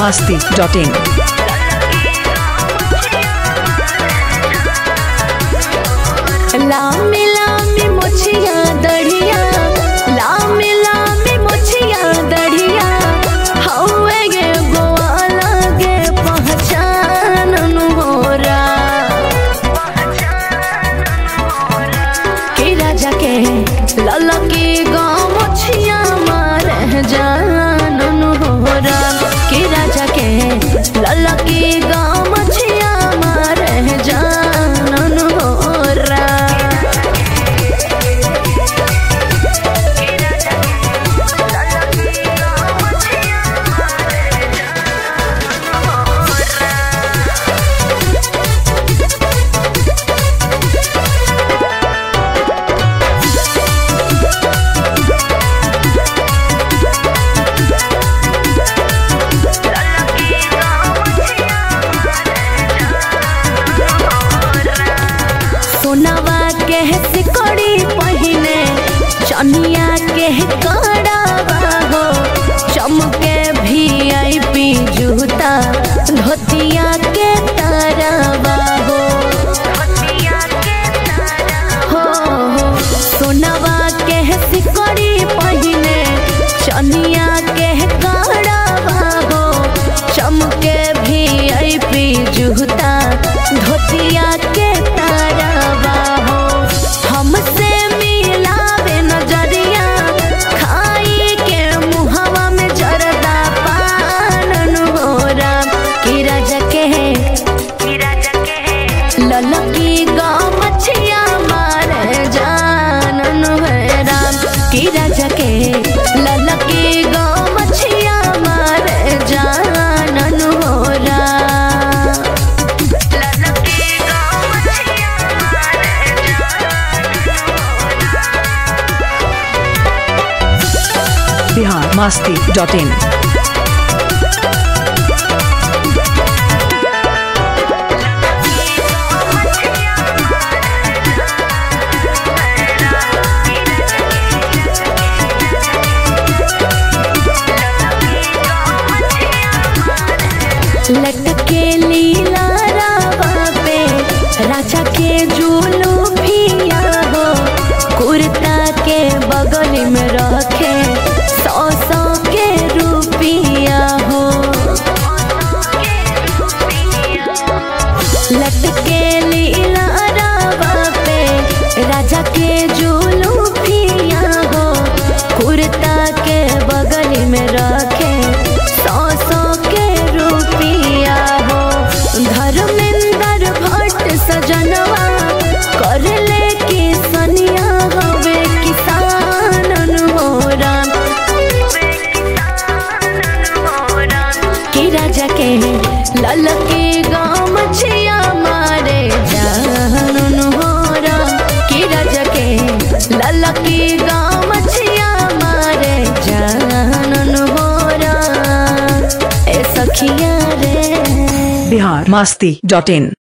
biharmasti.in। लामी लामी मुछिया दढ़िया, लामी लामी मुछिया दढ़िया, हौवे गे गोवाला गे पहचान मोरा। कि राजा के ललकी गाँव मुछिया मारे जान मोरा। कि राजा के ललकी गाँव मुछिया मारे जान मोरा। सोनवा के सिकड़ी पहिने, चनिया के कड़ावा हो, चमके VIP जूता, धोतिया के तारावा हो। सोनवा के सिकड़ी पहिने, चनिया के कड़ावा हो, चमके VIP जूता, धोतिया के तारावा हो। हमसे मिलावे नजरिया, खाई के मुहवा में जरदा पान होरा। कि राजा के ललकी गाँव मछिया मारे जानन है राम। कि राजा के ललकी गाँव मछिया मारे जानन होरा। biharmasti.in। लटके लीला रावा पे राजा के जुलू फिया हो, कुर्ता के बगल में रखे 100 के रुपिया हो। लटके लीला रावा पे राजा के जुलू फिया हो, कुर्ता के बगल में रखे 100 के रुपिया हो। धर्मेंद्र भट्ट सजनवा कर ले कि सनिया हवे किसान होरा। कि राजा के ललकी गाँव मछिया मारे जानन होरा। कि राजा के ललकी गाँव मछिया मारे जानन होरा। ए सखिया रे biharmasti.in।